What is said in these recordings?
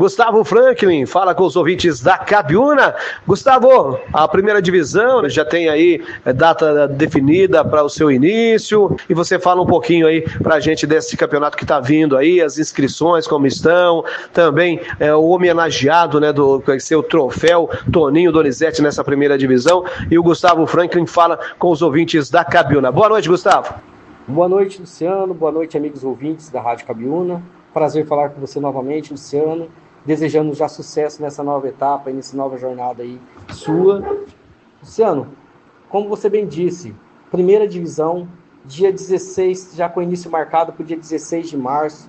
Gustavo Franklin fala com os ouvintes da Cabiúna. Gustavo, a primeira divisão já tem aí data definida para o seu início, e você fala um pouquinho aí para a gente desse campeonato que está vindo aí, as inscrições como estão, também o homenageado, né, do que vai ser o troféu Toninho Donizete nessa primeira divisão, e o Gustavo Franklin fala com os ouvintes da Cabiúna. Boa noite, Gustavo. Boa noite, Luciano. Boa noite, amigos ouvintes da Rádio Cabiúna. Prazer falar com você novamente, Luciano. Desejando já sucesso nessa nova etapa, nessa nova jornada aí sua. Luciano, como você bem disse, primeira divisão, dia 16, já com início marcado para o dia 16 de março.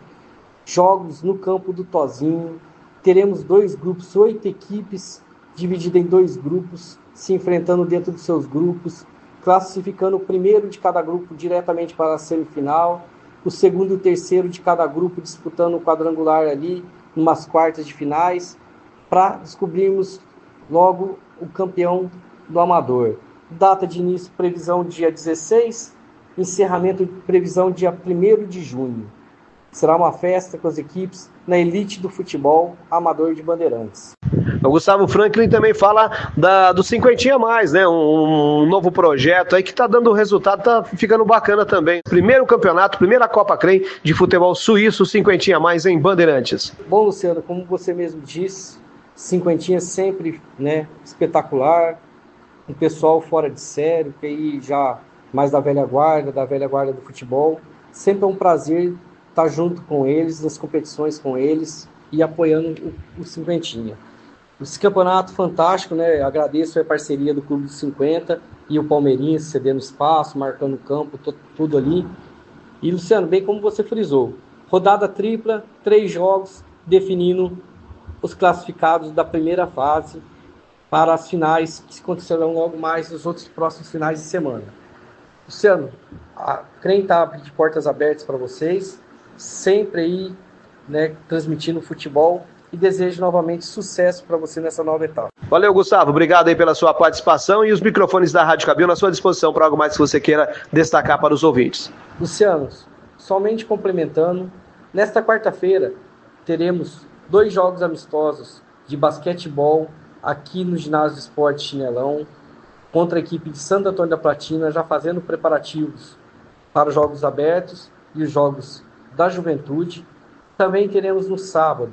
Jogos no campo do Tozinho. Teremos 2 grupos, 8 equipes, divididas em 2 grupos, se enfrentando dentro dos seus grupos, classificando o primeiro de cada grupo diretamente para a semifinal, o segundo e o terceiro de cada grupo disputando o quadrangular ali, umas quartas de finais, para descobrirmos logo o campeão do amador. Data de início, previsão dia 16, encerramento, previsão dia 1º de junho. Será uma festa com as equipes na elite do futebol amador de Bandeirantes. O Gustavo Franklin também fala do Cinquentinha Mais, né? Um novo projeto aí que tá dando resultado, tá ficando bacana também. Primeiro campeonato, primeira Copa CREM de futebol suíço, Cinquentinha Mais em Bandeirantes. Bom, Luciano, como você mesmo disse, Cinquentinha sempre, né, espetacular, um pessoal fora de série, que aí já mais da velha guarda do futebol. Sempre é um prazer estar junto com eles, nas competições com eles e apoiando o Cinquentinha. Esse campeonato fantástico, né? Agradeço a parceria do Clube dos 50 e o Palmeirinha cedendo espaço, marcando o campo, tudo ali. E, Luciano, bem como você frisou, rodada tripla, 3 jogos, definindo os classificados da primeira fase para as finais que acontecerão logo mais nos outros próximos finais de semana. Luciano, a CREM está de portas abertas para vocês, sempre aí, né, transmitindo futebol, e desejo novamente sucesso para você nessa nova etapa. Valeu, Gustavo. Obrigado aí pela sua participação, e os microfones da Rádio Cabiúna à sua disposição para algo mais que você queira destacar para os ouvintes. Luciano, somente complementando, nesta quarta-feira teremos 2 jogos amistosos de basquetebol aqui no Ginásio de Esporte Chinelão, contra a equipe de Santo Antônio da Platina, já fazendo preparativos para os Jogos Abertos e os Jogos da Juventude. Também teremos no sábado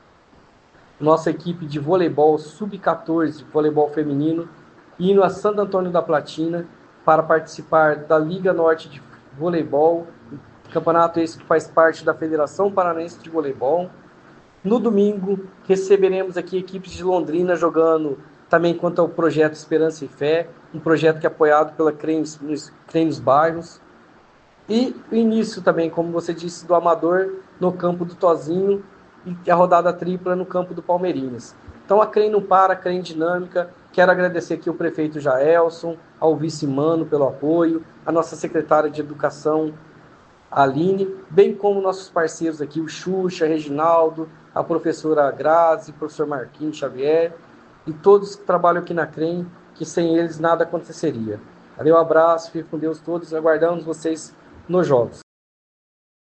nossa equipe de voleibol sub-14, voleibol feminino, indo a Santo Antônio da Platina para participar da Liga Norte de Voleibol, campeonato esse que faz parte da Federação Paranaense de Voleibol. No domingo, receberemos aqui equipes de Londrina jogando também contra o projeto Esperança e Fé, um projeto que é apoiado pela CREM nos bairros. E o início também, como você disse, do amador no campo do Tozinho, e a rodada tripla no campo do Palmeirinhas. Então a CREM não para, a CREM dinâmica. Quero agradecer aqui ao prefeito Jaelson, ao vice Mano pelo apoio, a nossa secretária de Educação, Aline, bem como nossos parceiros aqui, o Xuxa, Reginaldo, a professora Grazi, o professor Marquinhos Xavier, e todos que trabalham aqui na CREM, que sem eles nada aconteceria. Valeu, abraço, fique com Deus todos, aguardamos vocês nos jogos.